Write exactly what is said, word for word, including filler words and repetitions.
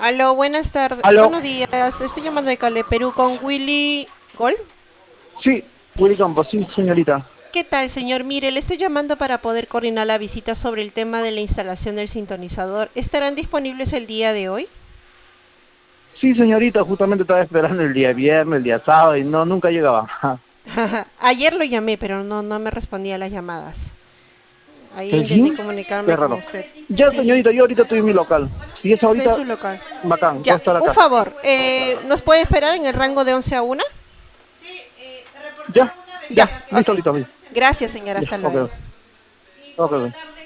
Aló, buenas tardes, Aló, buenos días. Estoy llamando de Cale, Perú con Willy Gol. sí, Willy Campos, sí, señorita. ¿Qué tal, señor? Mire, le estoy llamando para poder coordinar la visita sobre el tema de la instalación del sintonizador. ¿Estarán disponibles el día de hoy? Sí, señorita, justamente estaba esperando el día viernes, el día sábado y no, nunca llegaba. Ayer lo llamé, pero no, no me respondía a las llamadas. Ahí ¿Que intenté sí? Qué comunicarme con raro. usted. Ya, Sí, señorita, yo ahorita estoy en mi local. Si es está en ahorita, su local. bacán, puedo Ya, estar un acá. favor, eh, ¿nos puede esperar en el rango de once a una? Ya, Ya, ya, ok. listo, listo, listo. Gracias, señora. Ya, Hasta ok, luego. ok. Ok.